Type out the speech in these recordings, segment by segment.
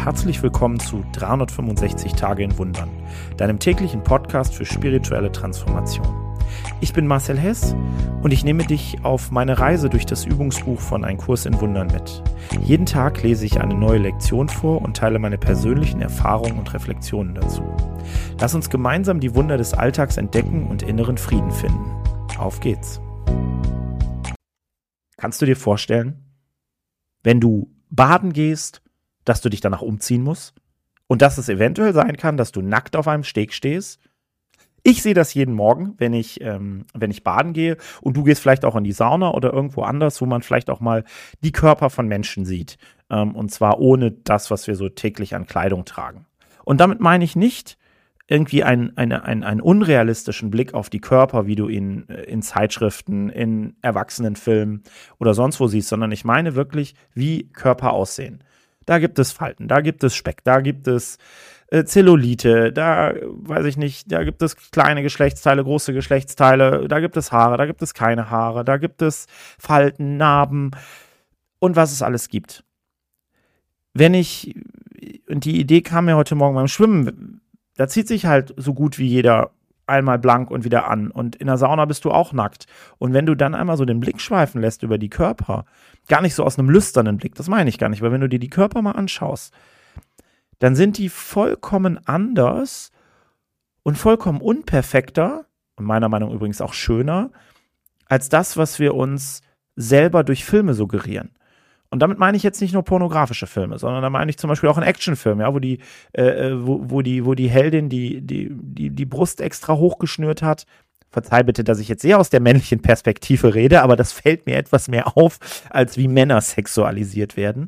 herzlich willkommen zu 365 Tage in Wundern, deinem täglichen Podcast für spirituelle Transformation. Ich bin Marcel Hess und ich nehme dich auf meine Reise durch das Übungsbuch von Ein Kurs in Wundern mit. Jeden Tag lese ich eine neue Lektion vor und teile meine persönlichen Erfahrungen und Reflexionen dazu. Lass uns gemeinsam die Wunder des Alltags entdecken und inneren Frieden finden. Auf geht's! Kannst du dir vorstellen, wenn du baden gehst, dass du dich danach umziehen musst und dass es eventuell sein kann, dass du nackt auf einem Steg stehst? Ich sehe das jeden Morgen, wenn ich baden gehe, und du gehst vielleicht auch in die Sauna oder irgendwo anders, wo man vielleicht auch mal die Körper von Menschen sieht, und zwar ohne das, was wir so täglich an Kleidung tragen. Und damit meine ich nicht irgendwie einen unrealistischen Blick auf die Körper, wie du ihn in Zeitschriften, in Erwachsenenfilmen oder sonst wo siehst, sondern ich meine wirklich, wie Körper aussehen. Da gibt es Falten, da gibt es Speck, da gibt es Zellulite, da weiß ich nicht, da gibt es kleine Geschlechtsteile, große Geschlechtsteile, da gibt es Haare, da gibt es keine Haare, da gibt es Falten, Narben und was es alles gibt. Und die Idee kam mir heute Morgen beim Schwimmen, da zieht sich halt so gut wie jeder einmal blank und wieder an, und in der Sauna bist du auch nackt. Und wenn du dann einmal so den Blick schweifen lässt über die Körper, gar nicht so aus einem lüsternen Blick, das meine ich gar nicht, weil wenn du dir die Körper mal anschaust, dann sind die vollkommen anders und vollkommen unperfekter, und meiner Meinung nach übrigens auch schöner, als das, was wir uns selber durch Filme suggerieren. Und damit meine ich jetzt nicht nur pornografische Filme, sondern da meine ich zum Beispiel auch einen Actionfilm, ja, wo die Heldin die Brust extra hochgeschnürt hat. Verzeih bitte, dass ich jetzt sehr aus der männlichen Perspektive rede, aber das fällt mir etwas mehr auf, als wie Männer sexualisiert werden.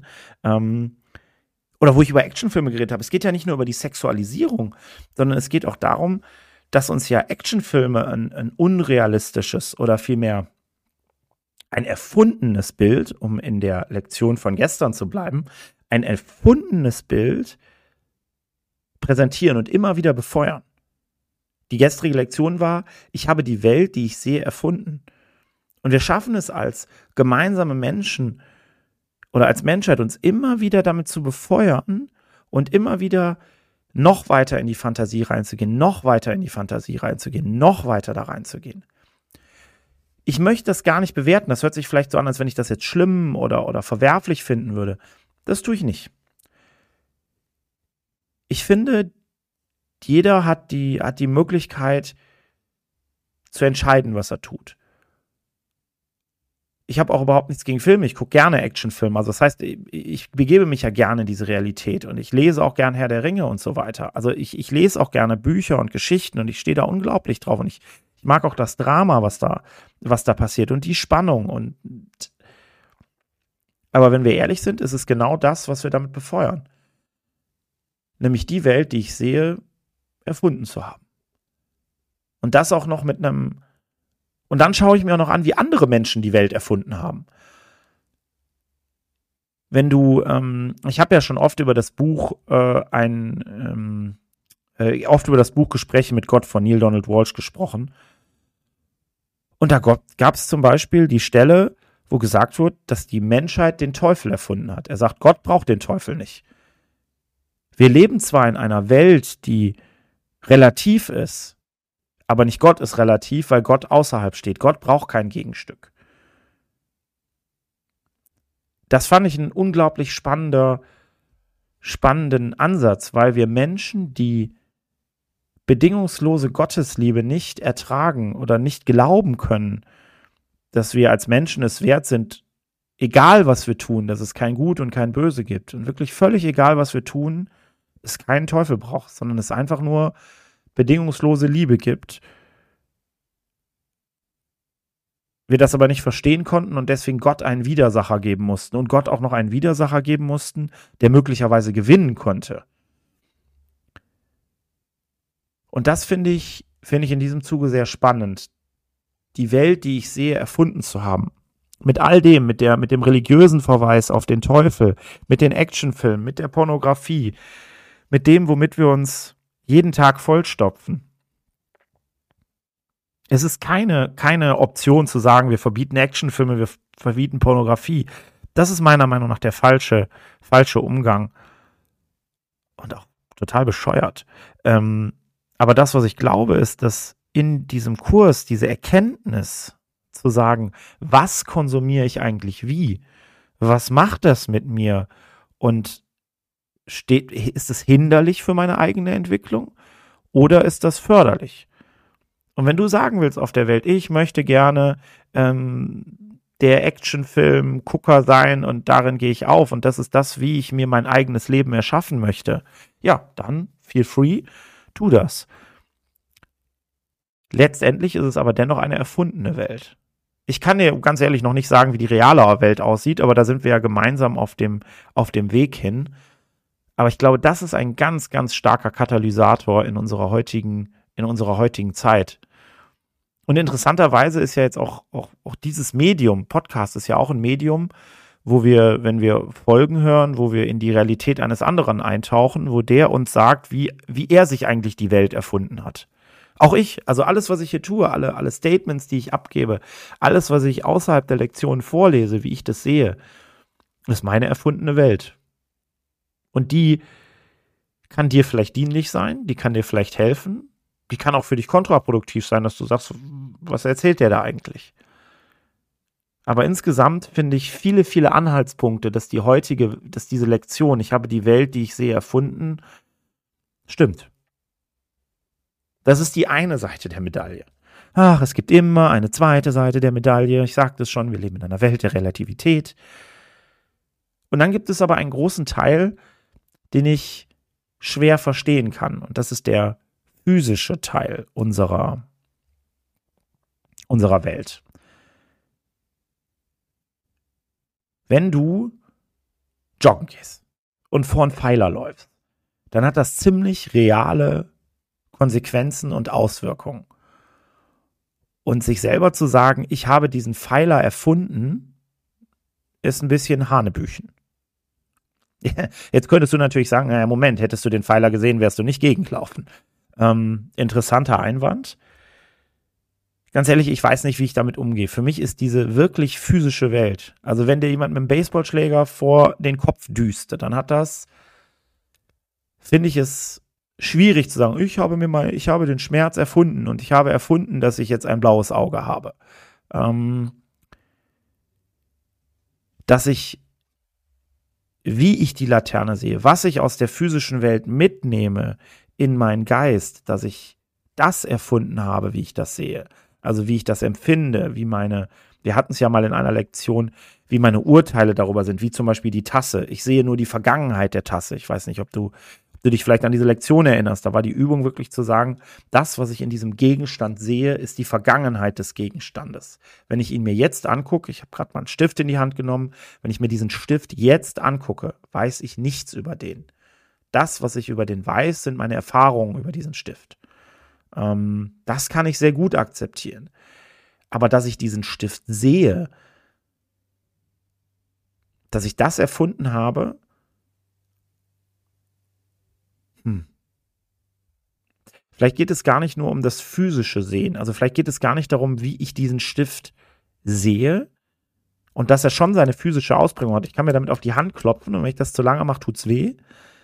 Oder wo ich über Actionfilme geredet habe. Es geht ja nicht nur über die Sexualisierung, sondern es geht auch darum, dass uns ja Actionfilme ein unrealistisches oder vielmehr ein erfundenes Bild, um in der Lektion von gestern zu bleiben, ein erfundenes Bild präsentieren und immer wieder befeuern. Die gestrige Lektion war, ich habe die Welt, die ich sehe, erfunden. Und wir schaffen es als gemeinsame Menschen oder als Menschheit, uns immer wieder damit zu befeuern und immer wieder noch weiter in die Fantasie reinzugehen, noch weiter in die Fantasie reinzugehen, noch weiter da reinzugehen. Ich möchte das gar nicht bewerten. Das hört sich vielleicht so an, als wenn ich das jetzt schlimm oder verwerflich finden würde. Das tue ich nicht. Ich finde, jeder hat die Möglichkeit zu entscheiden, was er tut. Ich habe auch überhaupt nichts gegen Filme. Ich gucke gerne Actionfilme. Also das heißt, ich begebe mich ja gerne in diese Realität und ich lese auch gerne Herr der Ringe und so weiter. Also ich lese auch gerne Bücher und Geschichten und ich stehe da unglaublich drauf und ich mag auch das Drama, was da passiert und die Spannung. Aber wenn wir ehrlich sind, ist es genau das, was wir damit befeuern. Nämlich die Welt, die ich sehe, erfunden zu haben. Und das auch noch mit einem. Und dann schaue ich mir auch noch an, wie andere Menschen die Welt erfunden haben. Wenn du, ich habe ja schon oft über das Buch Gespräche mit Gott von Neale Donald Walsch gesprochen. Und da gab es zum Beispiel die Stelle, wo gesagt wird, dass die Menschheit den Teufel erfunden hat. Er sagt, Gott braucht den Teufel nicht. Wir leben zwar in einer Welt, die relativ ist, aber nicht Gott ist relativ, weil Gott außerhalb steht. Gott braucht kein Gegenstück. Das fand ich einen unglaublich spannenden Ansatz, weil wir Menschen, die bedingungslose Gottesliebe nicht ertragen oder nicht glauben können, dass wir als Menschen es wert sind, egal was wir tun, dass es kein Gut und kein Böse gibt und wirklich völlig egal, was wir tun, es keinen Teufel braucht, sondern es einfach nur bedingungslose Liebe gibt. Wir das aber nicht verstehen konnten und deswegen Gott einen Widersacher geben mussten und Gott auch noch einen Widersacher geben mussten, der möglicherweise gewinnen konnte. Und das finde ich in diesem Zuge sehr spannend, die Welt, die ich sehe, erfunden zu haben. Mit all dem, mit dem religiösen Verweis auf den Teufel, mit den Actionfilmen, mit der Pornografie, mit dem, womit wir uns jeden Tag vollstopfen. Es ist keine Option zu sagen, wir verbieten Actionfilme, wir verbieten Pornografie. Das ist meiner Meinung nach der falsche Umgang. und auch total bescheuert. Aber das, was ich glaube, ist, dass in diesem Kurs diese Erkenntnis zu sagen, was konsumiere ich eigentlich wie? Was macht das mit mir? Und ist es hinderlich für meine eigene Entwicklung oder ist das förderlich? Und wenn du sagen willst auf der Welt, ich möchte gerne der Actionfilm-Gucker sein und darin gehe ich auf und das ist das, wie ich mir mein eigenes Leben erschaffen möchte, ja, dann feel free, tu das. Letztendlich ist es aber dennoch eine erfundene Welt. Ich kann dir ganz ehrlich noch nicht sagen, wie die reale Welt aussieht, aber da sind wir ja gemeinsam auf dem Weg hin. Aber ich glaube, das ist ein ganz, ganz starker Katalysator in unserer heutigen Zeit. Und interessanterweise ist ja jetzt auch dieses Medium, Podcast ist ja auch ein Medium, wo wir, wenn wir Folgen hören, wo wir in die Realität eines anderen eintauchen, wo der uns sagt, wie er sich eigentlich die Welt erfunden hat. Auch ich, also alles, was ich hier tue, alle Statements, die ich abgebe, alles, was ich außerhalb der Lektion vorlese, wie ich das sehe, ist meine erfundene Welt. Und die kann dir vielleicht dienlich sein, die kann dir vielleicht helfen, die kann auch für dich kontraproduktiv sein, dass du sagst, was erzählt der da eigentlich? Aber insgesamt finde ich viele, viele Anhaltspunkte, dass diese Lektion, ich habe die Welt, die ich sehe, erfunden, stimmt. Das ist die eine Seite der Medaille. Ach, es gibt immer eine zweite Seite der Medaille. Ich sagte es schon, wir leben in einer Welt der Relativität. Und dann gibt es aber einen großen Teil, den ich schwer verstehen kann. Und das ist der physische Teil unserer Welt. Wenn du joggen gehst und vor einen Pfeiler läufst, dann hat das ziemlich reale Konsequenzen und Auswirkungen. Und sich selber zu sagen, ich habe diesen Pfeiler erfunden, ist ein bisschen Hanebüchen. Jetzt könntest du natürlich sagen, naja, Moment, hättest du den Pfeiler gesehen, wärst du nicht gegengelaufen. Interessanter Einwand. Ganz ehrlich, ich weiß nicht, wie ich damit umgehe. Für mich ist diese wirklich physische Welt, also wenn dir jemand mit einem Baseballschläger vor den Kopf düst, dann hat das, finde ich es schwierig zu sagen, ich habe den Schmerz erfunden und ich habe erfunden, dass ich jetzt ein blaues Auge habe. Wie ich die Laterne sehe, was ich aus der physischen Welt mitnehme in meinen Geist, dass ich das erfunden habe, wie ich das sehe. Also wie ich das empfinde, wir hatten es ja mal in einer Lektion, wie meine Urteile darüber sind, wie zum Beispiel die Tasse. Ich sehe nur die Vergangenheit der Tasse. Ich weiß nicht, ob du dich vielleicht an diese Lektion erinnerst. Da war die Übung wirklich zu sagen, das, was ich in diesem Gegenstand sehe, ist die Vergangenheit des Gegenstandes. Wenn ich ihn mir jetzt angucke, ich habe gerade mal einen Stift in die Hand genommen, wenn ich mir diesen Stift jetzt angucke, weiß ich nichts über den. Das, was ich über den weiß, sind meine Erfahrungen über diesen Stift. Das kann ich sehr gut akzeptieren. Aber dass ich diesen Stift sehe, dass ich das erfunden habe, vielleicht geht es gar nicht nur um das physische Sehen. Also vielleicht geht es gar nicht darum, wie ich diesen Stift sehe und dass er schon seine physische Ausprägung hat. Ich kann mir damit auf die Hand klopfen und wenn ich das zu lange mache, tut's weh.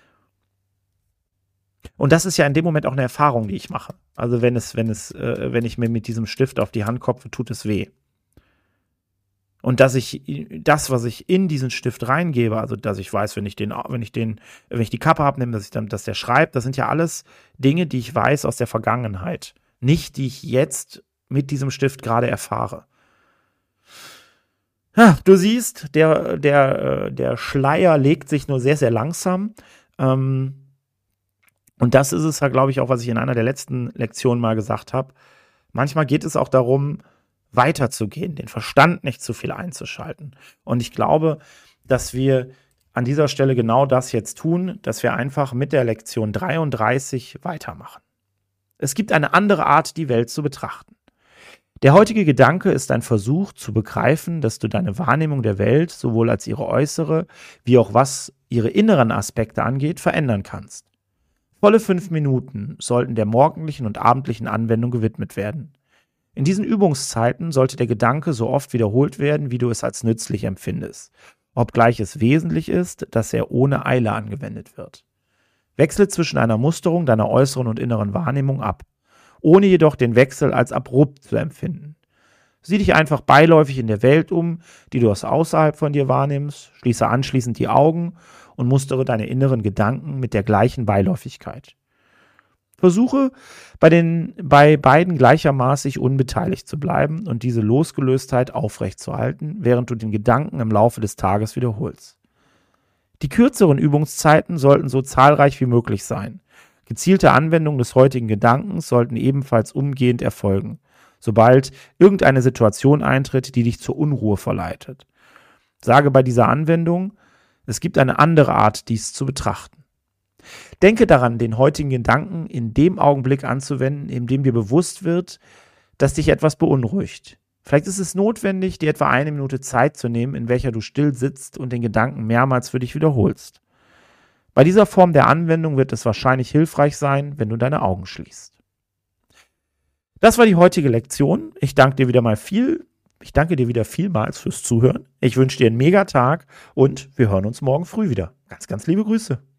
Und das ist ja in dem Moment auch eine Erfahrung, die ich mache. Also wenn ich mir mit diesem Stift auf die Hand klopfe, tut es weh. Und dass ich das, was ich in diesen Stift reingebe, also dass ich weiß, wenn ich die Kappe abnehme, dass der schreibt, das sind ja alles Dinge, die ich weiß aus der Vergangenheit. Nicht, die ich jetzt mit diesem Stift gerade erfahre. Ja, du siehst, der Schleier legt sich nur sehr, sehr langsam. Und das ist es ja, glaube ich, auch, was ich in einer der letzten Lektionen mal gesagt habe. Manchmal geht es auch darum, weiterzugehen, den Verstand nicht zu viel einzuschalten. Und ich glaube, dass wir an dieser Stelle genau das jetzt tun, dass wir einfach mit der Lektion 33 weitermachen. Es gibt eine andere Art, die Welt zu betrachten. Der heutige Gedanke ist ein Versuch zu begreifen, dass du deine Wahrnehmung der Welt, sowohl als ihre äußere, wie auch was ihre inneren Aspekte angeht, verändern kannst. Volle 5 Minuten sollten der morgendlichen und abendlichen Anwendung gewidmet werden. In diesen Übungszeiten sollte der Gedanke so oft wiederholt werden, wie du es als nützlich empfindest, obgleich es wesentlich ist, dass er ohne Eile angewendet wird. Wechsle zwischen einer Musterung deiner äußeren und inneren Wahrnehmung ab, ohne jedoch den Wechsel als abrupt zu empfinden. Sieh dich einfach beiläufig in der Welt um, die du aus außerhalb von dir wahrnimmst, schließe anschließend die Augen und mustere deine inneren Gedanken mit der gleichen Beiläufigkeit. Versuche, bei beiden gleichermaßig unbeteiligt zu bleiben und diese Losgelöstheit aufrechtzuerhalten, während du den Gedanken im Laufe des Tages wiederholst. Die kürzeren Übungszeiten sollten so zahlreich wie möglich sein. Gezielte Anwendungen des heutigen Gedankens sollten ebenfalls umgehend erfolgen, sobald irgendeine Situation eintritt, die dich zur Unruhe verleitet. Sage bei dieser Anwendung, es gibt eine andere Art, dies zu betrachten. Denke daran, den heutigen Gedanken in dem Augenblick anzuwenden, in dem dir bewusst wird, dass dich etwas beunruhigt. Vielleicht ist es notwendig, dir etwa 1 Minute Zeit zu nehmen, in welcher du still sitzt und den Gedanken mehrmals für dich wiederholst. Bei dieser Form der Anwendung wird es wahrscheinlich hilfreich sein, wenn du deine Augen schließt. Das war die heutige Lektion. Ich danke dir wieder vielmals fürs Zuhören. Ich wünsche dir einen Mega-Tag und wir hören uns morgen früh wieder. Ganz, ganz liebe Grüße.